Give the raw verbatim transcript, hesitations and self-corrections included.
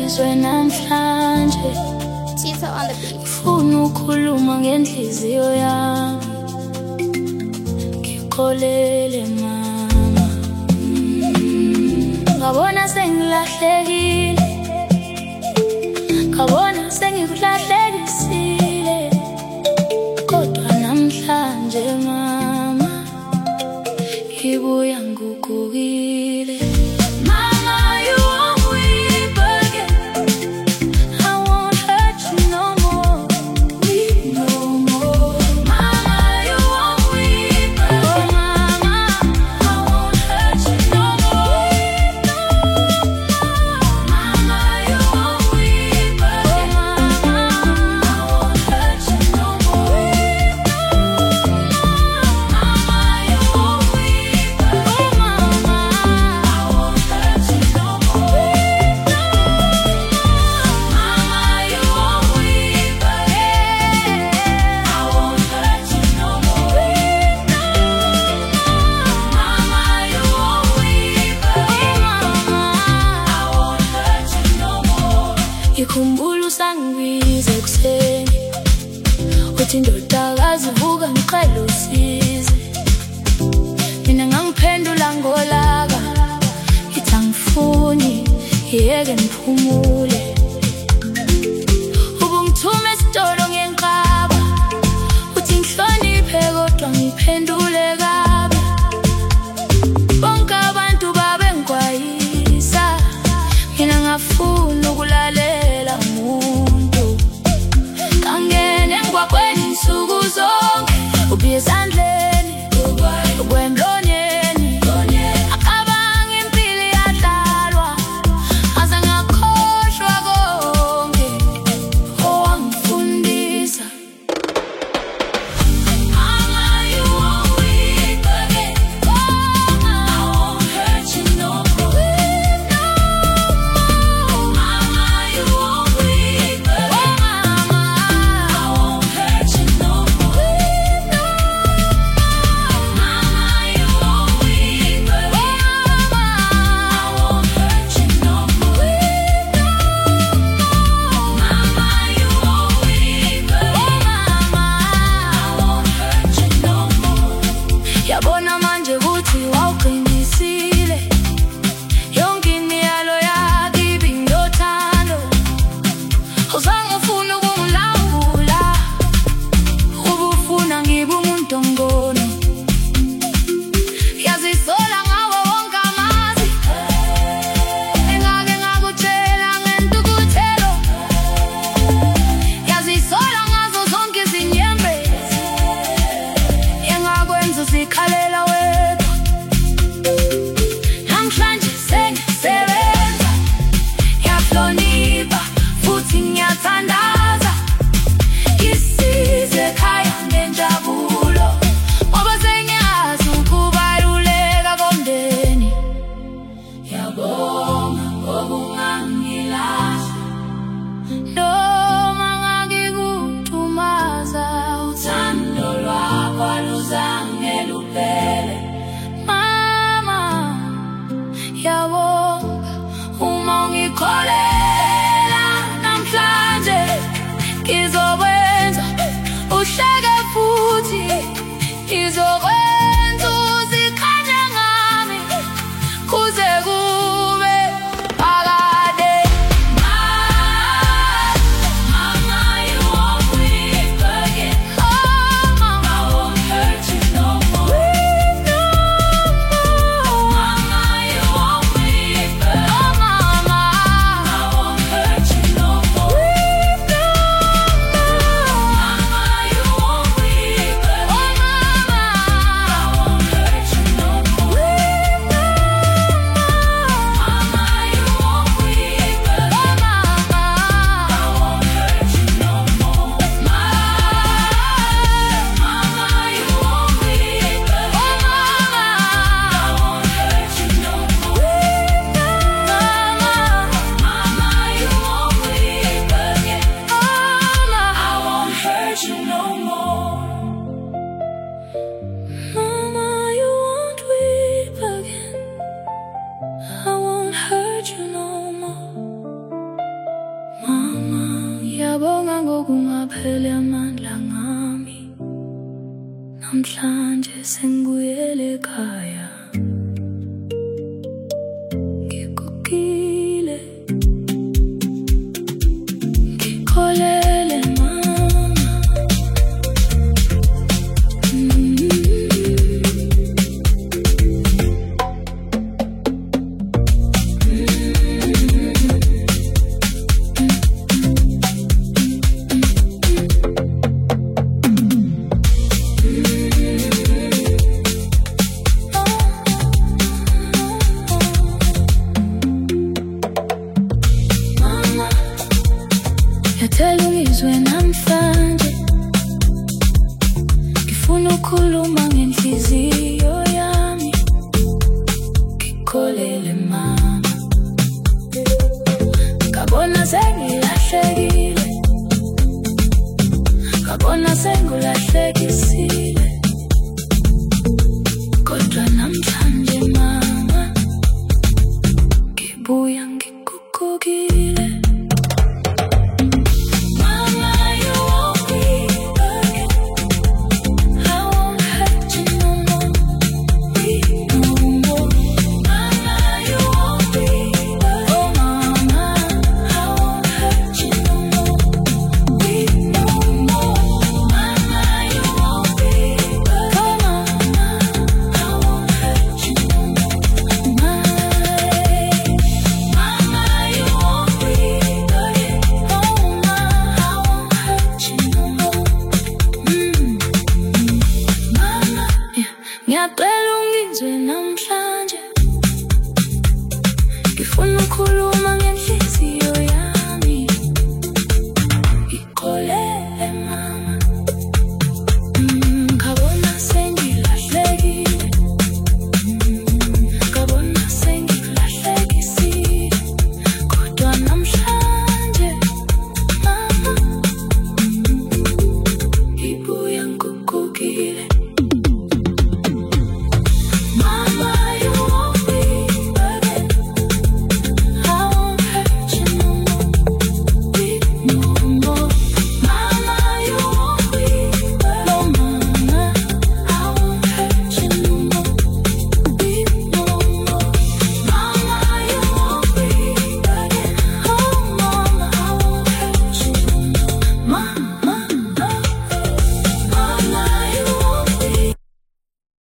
ngizwe namhlanje Tito on the beat. Ufuna ukukhuluma ngenhliziyo yami Ngikholele mama Ngabona sengilahlekile Ngabona sengikulahlekisile Kodwa namhlanje mama Ngibuya ngugugile Ikhumbula usangibiza ekuseni uthi ndodakazi vuka ngicela usize mina ngangiphendula ngolaka ithi angifuni yeke ngiphumule ubungithume esitolo ngenqaba uthi ngihloniphe kodwa ngiphendule kabi bonke abantu babengwayisa mina ngafuna ukulalela Ubiyesandleni, ubwemlonyeni Akabanga impilo iyadlalwa Aze ngakhohlwa konke owangifundisa Mama, you are weak aphele amandla ngami namhlanje sengibuyele ekhaya ngigugile ngikholele mama Yathela izwe namhlanje ngifuna ukukhuluma ngenhliziyo yami ngikholele mama ngabona sengilahlekile ngabona sengulahlekisile kodwa namhlanje mama ngibuya ngikukukile. Ngiyacela ungizwe